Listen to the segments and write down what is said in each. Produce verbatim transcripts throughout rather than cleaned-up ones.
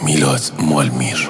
میلاد مالمیر.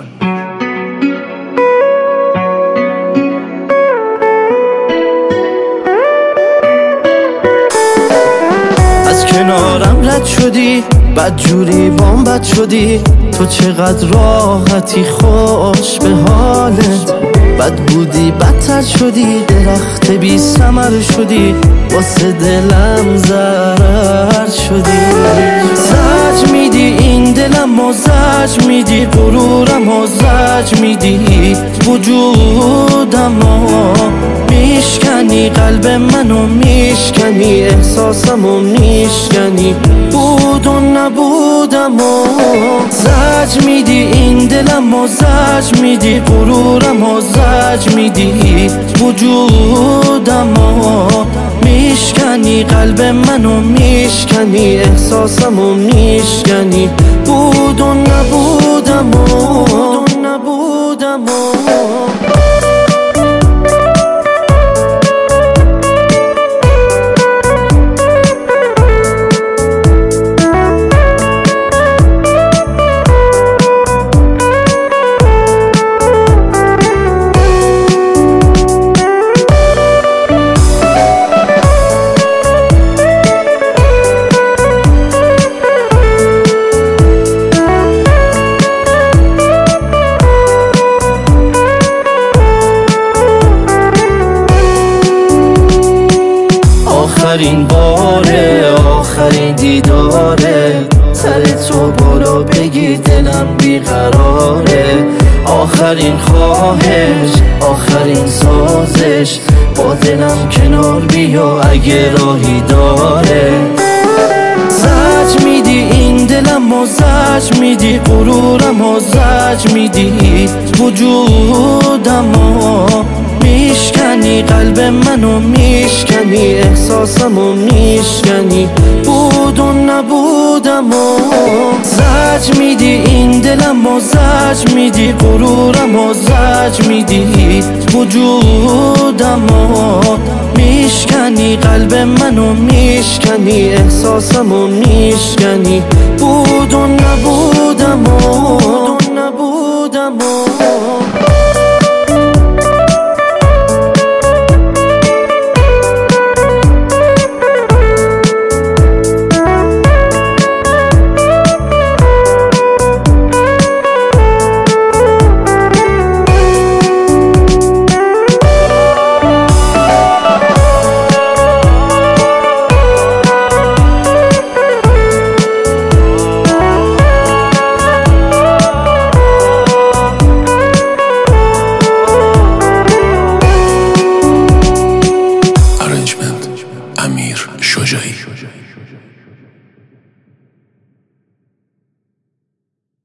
از کنارم رد شدی، بد جوری بام بد شدی. تو چقدر راحتی، خوش به حالت. بد بودی بدتر شدی، درخت بی ثمر شدی. واسه دلم ضرر شدی. زج میدی این دلم و زج میدی غرورم و زج میدی وجودم و میشکنی قلب منو، میشکنی احساسمو، میشکنی بود و نبودم و زج میدی این دلم و زج میدی غرورم و زج میدی وجودم و میشکنی قلب منو، میشکنی احساسمو، میشکنی بود و نبودم و نبودم و آخرین باره، آخرین دیداره. سر تو بالا بگی دلم بیقراره. آخرین خواهش، آخرین سازش. با دلم کنار بیا اگه راهی داره. زج میدی این دلم و زج میدی غرورم و زج میدی وجودم و میشکنی قلب منو، میشکنی احساسمو، میشکنی بود و نبودم و زج میدی این دلم و زج میدی غرورم و زج میدی وجودم و میشکنی قلب منو، میشکنی احساسمو، میشکنی بود و نبودم و نبودم و امیر شجاعی.